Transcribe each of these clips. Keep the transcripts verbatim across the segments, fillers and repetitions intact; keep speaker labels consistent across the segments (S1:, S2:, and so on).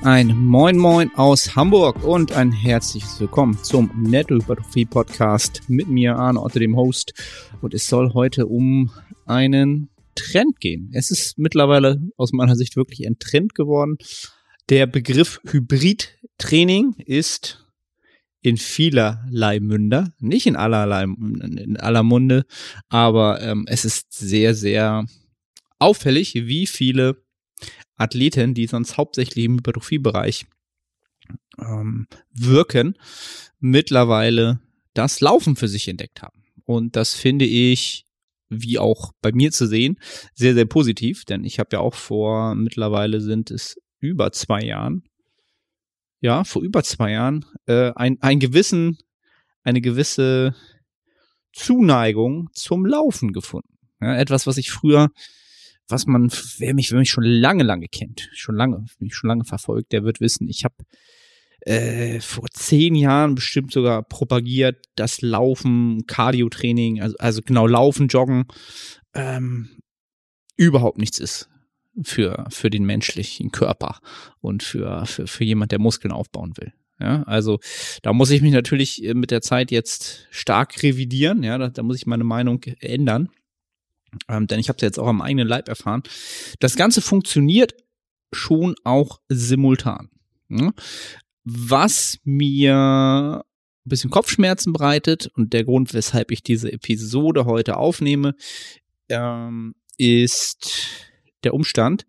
S1: Ein Moin Moin aus Hamburg und ein herzliches Willkommen zum Netto-Hypertrophie-Podcast mit mir, Arne Otte, dem Host. Und es soll heute um einen Trend gehen. Es ist mittlerweile aus meiner Sicht wirklich ein Trend geworden. Der Begriff Hybrid-Training ist in vielerlei Münder, nicht in allerlei, in aller Munde, aber ähm, es ist sehr, sehr auffällig, wie viele Athleten, die sonst hauptsächlich im Hypertrophiebereich ähm, wirken, mittlerweile das Laufen für sich entdeckt haben. Und das finde ich, wie auch bei mir zu sehen, sehr, sehr positiv, denn ich habe ja auch vor, mittlerweile sind es über zwei Jahren, ja, vor über zwei Jahren, äh, ein, ein gewissen, eine gewisse Zuneigung zum Laufen gefunden. Ja, etwas, was ich früher was man, wer mich, wer mich schon lange, lange kennt, schon lange, mich schon lange verfolgt, der wird wissen, ich habe äh, vor zehn Jahren bestimmt sogar propagiert, dass Laufen, Cardio-Training, also, also genau Laufen, Joggen, ähm, überhaupt nichts ist für, für den menschlichen Körper und für, für, für jemand, der Muskeln aufbauen will. Ja, also da muss ich mich natürlich mit der Zeit jetzt stark revidieren, ja, da, da muss ich meine Meinung ändern. Ähm, denn ich habe es ja jetzt auch am eigenen Leib erfahren. Das Ganze funktioniert schon auch simultan. Ne? Was mir ein bisschen Kopfschmerzen bereitet und der Grund, weshalb ich diese Episode heute aufnehme, ähm, ist der Umstand,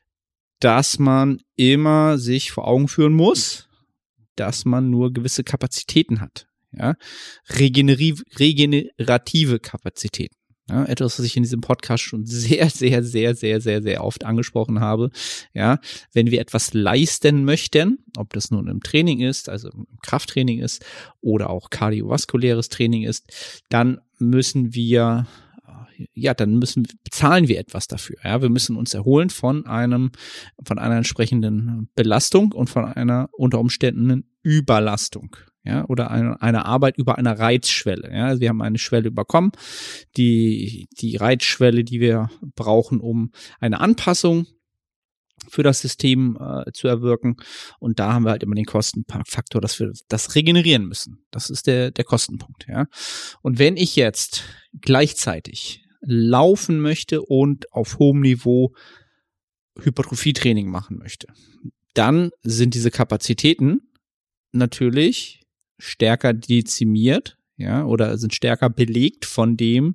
S1: dass man immer sich vor Augen führen muss, dass man nur gewisse Kapazitäten hat. Ja? Regeneri- regenerative Kapazitäten. Ja, etwas, was ich in diesem Podcast schon sehr, sehr, sehr, sehr, sehr, sehr oft angesprochen habe. Ja, wenn wir etwas leisten möchten, ob das nun im Training ist, also im Krafttraining ist oder auch kardiovaskuläres Training ist, dann müssen wir, ja, dann müssen, bezahlen wir etwas dafür. Ja, wir müssen uns erholen von einem, von einer entsprechenden Belastung und von einer unter Umständen Überlastung. Ja, oder eine, eine Arbeit über einer Reizschwelle. Ja, also wir haben eine Schwelle überkommen, die, die Reizschwelle, die wir brauchen, um eine Anpassung für das System äh, zu erwirken. Und da haben wir halt immer den Kostenfaktor, dass wir das regenerieren müssen. Das ist der, der Kostenpunkt. Ja, und wenn ich jetzt gleichzeitig laufen möchte und auf hohem Niveau Hypertrophietraining machen möchte, dann sind diese Kapazitäten natürlich stärker dezimiert, ja, oder sind stärker belegt von dem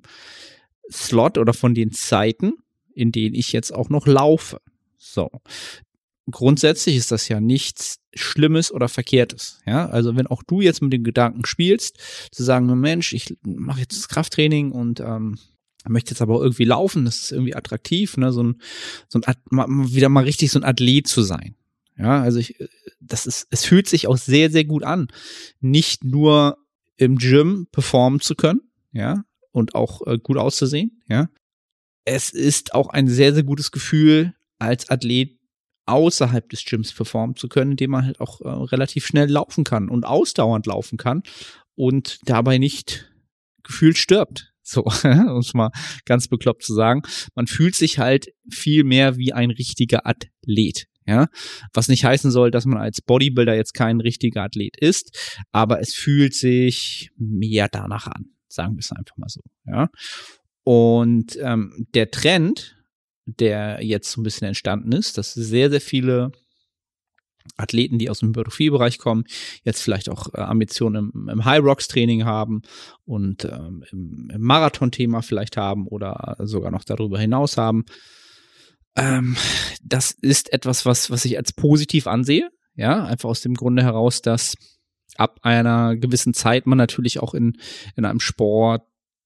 S1: Slot oder von den Zeiten, in denen ich jetzt auch noch laufe. So. Grundsätzlich ist das ja nichts Schlimmes oder Verkehrtes, ja. Also wenn auch du jetzt mit dem Gedanken spielst, zu sagen, Mensch, ich mache jetzt das Krafttraining und ähm, möchte jetzt aber irgendwie laufen, das ist irgendwie attraktiv, ne, so ein, so ein wieder mal richtig so ein Athlet zu sein. Ja, also ich, das ist, es fühlt sich auch sehr, sehr gut an, nicht nur im Gym performen zu können, ja, und auch äh, gut auszusehen, ja. Es ist auch ein sehr, sehr gutes Gefühl, als Athlet außerhalb des Gyms performen zu können, indem man halt auch äh, relativ schnell laufen kann und ausdauernd laufen kann und dabei nicht gefühlt stirbt. So, um es mal ganz bekloppt zu sagen. Man fühlt sich halt viel mehr wie ein richtiger Athlet. Ja, was nicht heißen soll, dass man als Bodybuilder jetzt kein richtiger Athlet ist, aber es fühlt sich mehr danach an, sagen wir es einfach mal so. Ja, und ähm, der Trend, der jetzt so ein bisschen entstanden ist, dass sehr, sehr viele Athleten, die aus dem Hypertrophie-Bereich kommen, jetzt vielleicht auch äh, Ambitionen im, im High-Rocks-Training haben und ähm, im, im Marathon-Thema vielleicht haben oder sogar noch darüber hinaus haben. Ähm, das ist etwas, was, was ich als positiv ansehe, ja, einfach aus dem Grunde heraus, dass ab einer gewissen Zeit man natürlich auch in, in einem Sport,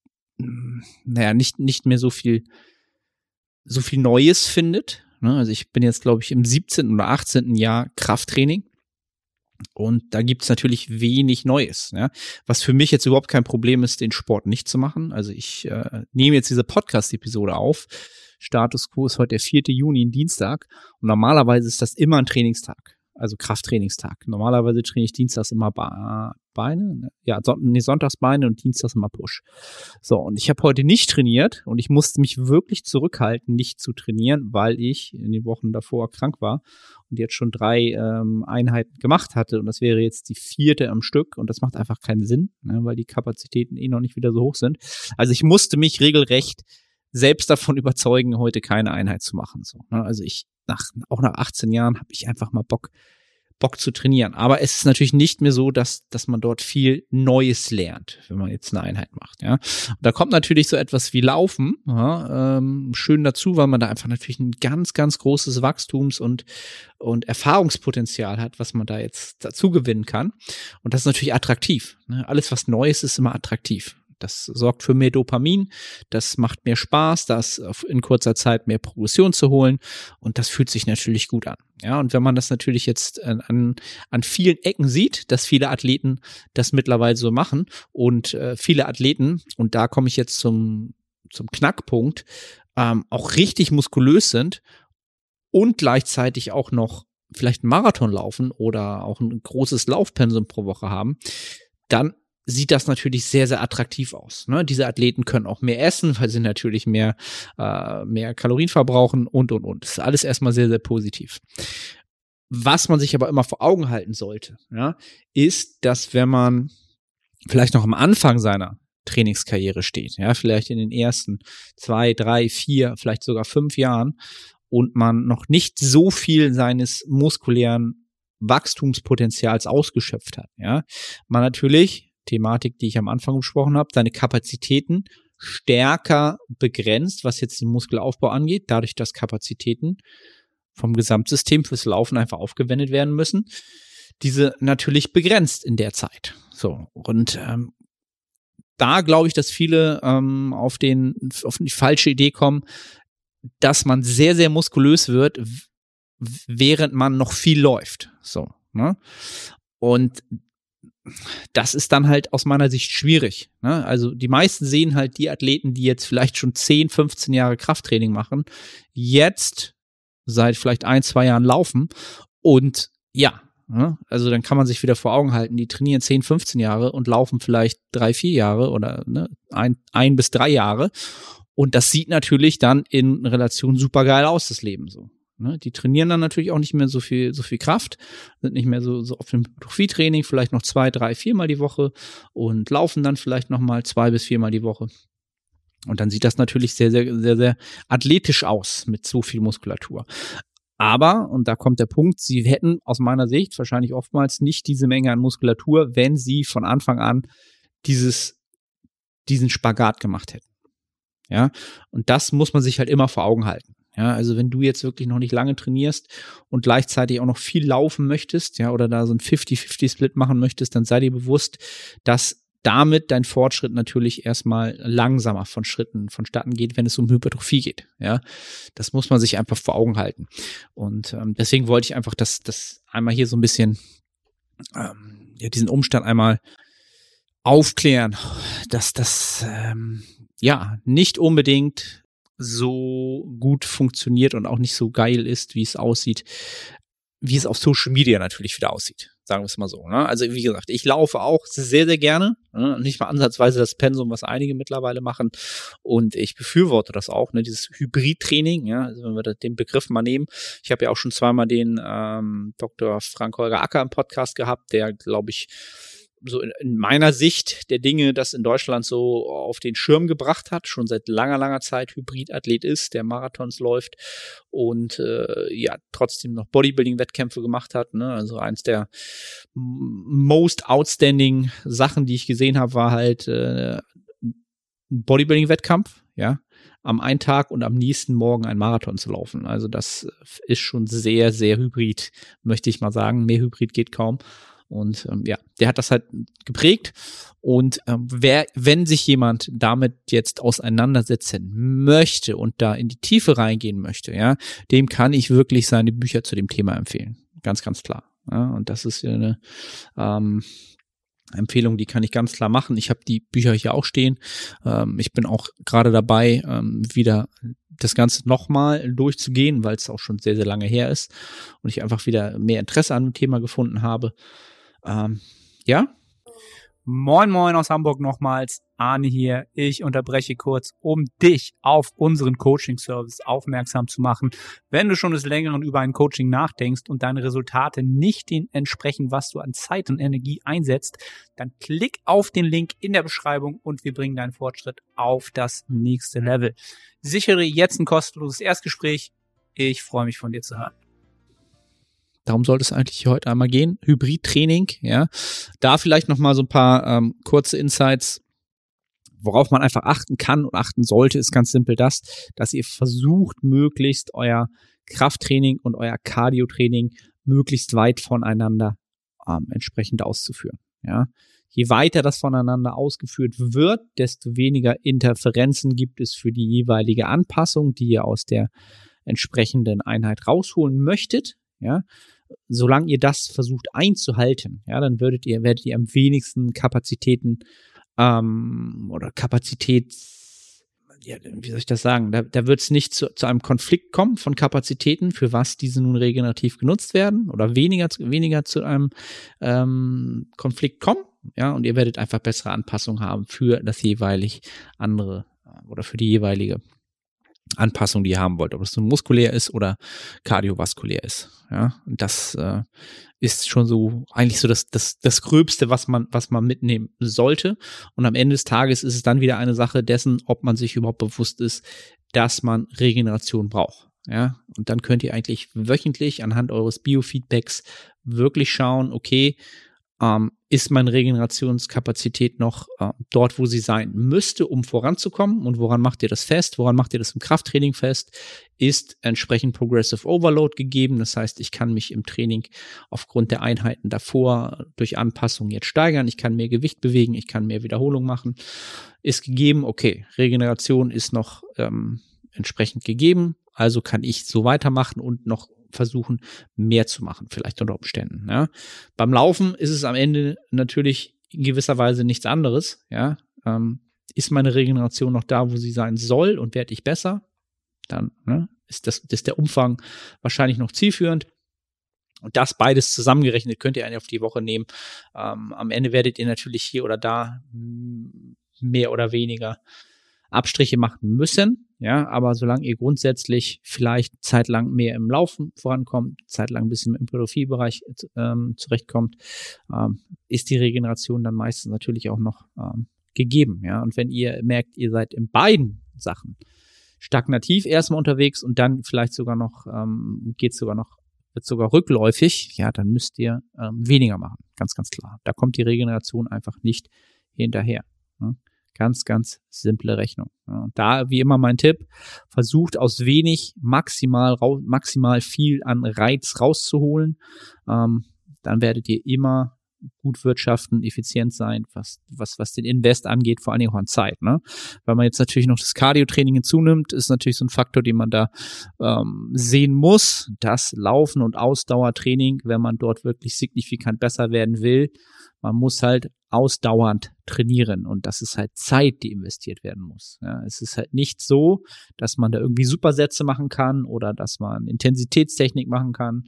S1: naja, nicht, nicht mehr so viel, so viel Neues findet, ne? Also ich bin jetzt, glaube ich, im siebzehnten oder achtzehnten Jahr Krafttraining und da gibt's natürlich wenig Neues, ja? Was für mich jetzt überhaupt kein Problem ist, den Sport nicht zu machen. Also ich äh, nehme jetzt diese Podcast-Episode auf. Status quo ist heute der vierte Juni, ein Dienstag. Und normalerweise ist das immer ein Trainingstag. also Krafttrainingstag. Normalerweise trainiere ich dienstags immer Ba- Beine, ja, Son- nee, sonntags Beine und dienstags immer Push. So, und ich habe heute nicht trainiert und ich musste mich wirklich zurückhalten, nicht zu trainieren, weil ich in den Wochen davor krank war und jetzt schon drei ähm, Einheiten gemacht hatte und das wäre jetzt die vierte am Stück und das macht einfach keinen Sinn, ne, weil die Kapazitäten eh noch nicht wieder so hoch sind. Also ich musste mich regelrecht selbst davon überzeugen, heute keine Einheit zu machen. So, ne? Also ich, nach, auch nach achtzehn Jahren habe ich einfach mal Bock, Bock zu trainieren. Aber es ist natürlich nicht mehr so, dass, dass man dort viel Neues lernt, wenn man jetzt eine Einheit macht. Ja, und da kommt natürlich so etwas wie Laufen ja, ähm, schön dazu, weil man da einfach natürlich ein ganz, ganz großes Wachstums- und, und Erfahrungspotenzial hat, was man da jetzt dazu gewinnen kann. Und das ist natürlich attraktiv. Ne? Alles, was Neues ist, immer attraktiv. Das sorgt für mehr Dopamin, das macht mehr Spaß, das in kurzer Zeit mehr Progression zu holen und das fühlt sich natürlich gut an. Ja, und wenn man das natürlich jetzt an, an vielen Ecken sieht, dass viele Athleten das mittlerweile so machen und äh, viele Athleten, und da komme ich jetzt zum, zum Knackpunkt, ähm, auch richtig muskulös sind und gleichzeitig auch noch vielleicht einen Marathon laufen oder auch ein großes Laufpensum pro Woche haben, dann sieht das natürlich sehr, sehr attraktiv aus. Ne? Diese Athleten können auch mehr essen, weil sie natürlich mehr, äh, mehr Kalorien verbrauchen und, und, und. Das ist alles erstmal sehr, sehr positiv. Was man sich aber immer vor Augen halten sollte, ja, ist, dass wenn man vielleicht noch am Anfang seiner Trainingskarriere steht, ja, vielleicht in den ersten zwei, drei, vier, vielleicht sogar fünf Jahren und man noch nicht so viel seines muskulären Wachstumspotenzials ausgeschöpft hat, ja, man natürlich Thematik, die ich am Anfang besprochen habe, seine Kapazitäten stärker begrenzt, was jetzt den Muskelaufbau angeht, dadurch, dass Kapazitäten vom Gesamtsystem fürs Laufen einfach aufgewendet werden müssen, diese natürlich begrenzt in der Zeit. So, und ähm, da glaube ich, dass viele ähm, auf den auf die falsche Idee kommen, dass man sehr, sehr muskulös wird, w- während man noch viel läuft. So, ne? Und das ist dann halt aus meiner Sicht schwierig. Ne? Also die meisten sehen halt die Athleten, die jetzt vielleicht schon zehn, fünfzehn Jahre Krafttraining machen, jetzt seit vielleicht ein, zwei Jahren laufen und ja, ne? Also dann kann man sich wieder vor Augen halten, die trainieren zehn, fünfzehn Jahre und laufen vielleicht drei, vier Jahre oder ne, ein, ein bis drei Jahre und das sieht natürlich dann in Relation super geil aus, das Leben so. Ne, die trainieren dann natürlich auch nicht mehr so viel, so viel Kraft, sind nicht mehr so, so auf dem Hypertrophie-Training, vielleicht noch zwei, drei, viermal die Woche und laufen dann vielleicht nochmal zwei bis viermal die Woche. Und dann sieht das natürlich sehr, sehr, sehr, sehr athletisch aus mit so viel Muskulatur. Aber, und da kommt der Punkt, sie hätten aus meiner Sicht wahrscheinlich oftmals nicht diese Menge an Muskulatur, wenn sie von Anfang an dieses, diesen Spagat gemacht hätten. Ja, und das muss man sich halt immer vor Augen halten. Ja, also wenn du jetzt wirklich noch nicht lange trainierst und gleichzeitig auch noch viel laufen möchtest, ja, oder da so ein fifty-fifty-Split machen möchtest, dann sei dir bewusst, dass damit dein Fortschritt natürlich erstmal langsamer von Schritten vonstatten geht, wenn es um Hypertrophie geht. Ja, das muss man sich einfach vor Augen halten. Und ähm, deswegen wollte ich einfach das, das einmal hier so ein bisschen, ähm, ja, diesen Umstand einmal aufklären, dass das ähm, ja nicht unbedingt so gut funktioniert und auch nicht so geil ist, wie es aussieht, wie es auf Social Media natürlich wieder aussieht. Sagen wir es mal so. Ne? Also wie gesagt, ich laufe auch sehr, sehr gerne. Ne? Nicht mal ansatzweise das Pensum, was einige mittlerweile machen. Und ich befürworte das auch, ne? Dieses Hybrid-Training. Ja? Also wenn wir den Begriff mal nehmen. Ich habe ja auch schon zweimal den ähm, Doktor Frank-Holger Acker im Podcast gehabt, der, glaube ich, so in, in meiner Sicht der Dinge, das in Deutschland so auf den Schirm gebracht hat, schon seit langer, langer Zeit Hybridathlet ist, der Marathons läuft und äh, ja trotzdem noch Bodybuilding-Wettkämpfe gemacht hat. Ne? Also eins der most outstanding Sachen, die ich gesehen habe, war halt äh, ein Bodybuilding-Wettkampf, ja, am einen Tag und am nächsten Morgen ein Marathon zu laufen. Also das ist schon sehr, sehr hybrid, möchte ich mal sagen. Mehr Hybrid geht kaum. Und ähm, ja, der hat das halt geprägt. Und ähm, wer, wenn sich jemand damit jetzt auseinandersetzen möchte und da in die Tiefe reingehen möchte, ja, dem kann ich wirklich seine Bücher zu dem Thema empfehlen. Ganz, ganz klar. Ja, und das ist eine ähm, Empfehlung, die kann ich ganz klar machen. Ich habe die Bücher hier auch stehen. Ähm, ich bin auch gerade dabei, ähm, wieder das Ganze nochmal durchzugehen, weil es auch schon sehr, sehr lange her ist und ich einfach wieder mehr Interesse an dem Thema gefunden habe. Ähm, ja.
S2: Moin Moin aus Hamburg nochmals, Arne hier. Ich unterbreche kurz, um dich auf unseren Coaching-Service aufmerksam zu machen. Wenn du schon des Längeren über ein Coaching nachdenkst und deine Resultate nicht dem entsprechen, was du an Zeit und Energie einsetzt, dann klick auf den Link in der Beschreibung und wir bringen deinen Fortschritt auf das nächste Level. Sichere jetzt ein kostenloses Erstgespräch. Ich freue mich, von dir zu hören.
S1: Darum sollte es eigentlich heute einmal gehen. Hybrid-Training, ja. Da vielleicht nochmal so ein paar ähm, kurze Insights, worauf man einfach achten kann und achten sollte, ist ganz simpel das, dass ihr versucht, möglichst euer Krafttraining und euer Cardio-Training möglichst weit voneinander ähm, entsprechend auszuführen, ja. Je weiter das voneinander ausgeführt wird, desto weniger Interferenzen gibt es für die jeweilige Anpassung, die ihr aus der entsprechenden Einheit rausholen möchtet. Ja, solange ihr das versucht einzuhalten, ja, dann würdet ihr, werdet ihr am wenigsten Kapazitäten ähm, oder Kapazität, ja, wie soll ich das sagen, da, da wird es nicht zu, zu einem Konflikt kommen von Kapazitäten, für was diese nun regenerativ genutzt werden oder weniger, weniger zu einem ähm, Konflikt kommen, ja, und ihr werdet einfach bessere Anpassungen haben für das jeweilig andere oder für die jeweilige Anpassung, die ihr haben wollt, ob es nun muskulär ist oder kardiovaskulär ist. Ja, und das äh, ist schon so eigentlich so das das das Gröbste, was man was man mitnehmen sollte. Und am Ende des Tages ist es dann wieder eine Sache dessen, ob man sich überhaupt bewusst ist, dass man Regeneration braucht. Ja, und dann könnt ihr eigentlich wöchentlich anhand eures Biofeedbacks wirklich schauen, okay, Ähm, ist meine Regenerationskapazität noch äh, dort, wo sie sein müsste, um voranzukommen? Und woran macht ihr das fest? Woran macht ihr das im Krafttraining fest? Ist entsprechend Progressive Overload gegeben? Das heißt, ich kann mich im Training aufgrund der Einheiten davor durch Anpassungen jetzt steigern. Ich kann mehr Gewicht bewegen. Ich kann mehr Wiederholung machen. Ist gegeben. Okay, Regeneration ist noch ähm, entsprechend gegeben. Also kann ich so weitermachen und noch versuchen, mehr zu machen, vielleicht unter Umständen. Ja. Beim Laufen ist es am Ende natürlich in gewisser Weise nichts anderes. Ja. Ähm, ist meine Regeneration noch da, wo sie sein soll und werde ich besser? Dann ne, ist, das, ist der Umfang wahrscheinlich noch zielführend. Und das beides zusammengerechnet könnt ihr eigentlich auf die Woche nehmen. Ähm, am Ende werdet ihr natürlich hier oder da mehr oder weniger Abstriche machen müssen, ja, aber solange ihr grundsätzlich vielleicht zeitlang mehr im Laufen vorankommt, zeitlang ein bisschen im Hypertrophie-Bereich ähm, zurechtkommt, ähm, ist die Regeneration dann meistens natürlich auch noch ähm, gegeben, ja, und wenn ihr merkt, ihr seid in beiden Sachen stagnativ erstmal unterwegs und dann vielleicht sogar noch, ähm, geht sogar noch, wird sogar rückläufig, ja, dann müsst ihr ähm, weniger machen, ganz, ganz klar. Da kommt die Regeneration einfach nicht hinterher, ne? Ganz, ganz simple Rechnung. Ja, und da, wie immer mein Tipp, versucht aus wenig maximal, maximal viel an Reiz rauszuholen. Ähm, dann werdet ihr immer gut wirtschaften, effizient sein, was, was, was den Invest angeht, vor allen Dingen auch an Zeit, ne? Wenn man jetzt natürlich noch das Cardio-Training hinzunimmt, ist natürlich so ein Faktor, den man da ähm, sehen muss. Das Laufen und Ausdauertraining, wenn man dort wirklich signifikant besser werden will, man muss halt ausdauernd trainieren und das ist halt Zeit, die investiert werden muss. Ja, es ist halt nicht so, dass man da irgendwie Supersätze machen kann oder dass man Intensitätstechnik machen kann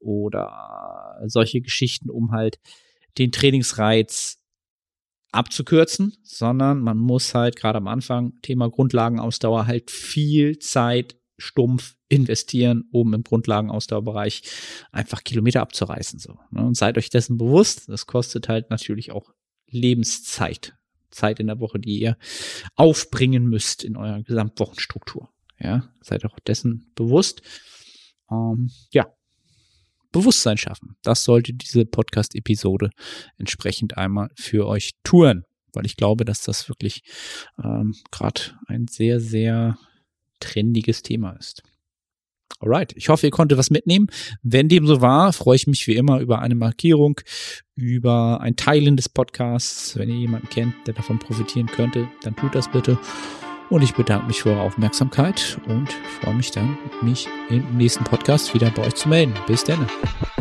S1: oder solche Geschichten, um halt den Trainingsreiz abzukürzen, sondern man muss halt gerade am Anfang, Thema Grundlagenausdauer, halt viel Zeit stumpf investieren, um im Grundlagenausdauerbereich einfach Kilometer abzureißen. So, ne? Und seid euch dessen bewusst, das kostet halt natürlich auch Lebenszeit. Zeit in der Woche, die ihr aufbringen müsst in eurer Gesamtwochenstruktur. Ja, seid auch dessen bewusst. Ähm, ja, Bewusstsein schaffen. Das sollte diese Podcast-Episode entsprechend einmal für euch tun, weil ich glaube, dass das wirklich ähm, gerade ein sehr, sehr trendiges Thema ist. Alright, ich hoffe, ihr konntet was mitnehmen. Wenn dem so war, freue ich mich wie immer über eine Markierung, über ein Teilen des Podcasts. Wenn ihr jemanden kennt, der davon profitieren könnte, dann tut das bitte. Und ich bedanke mich für eure Aufmerksamkeit und freue mich dann, mich im nächsten Podcast wieder bei euch zu melden. Bis dann.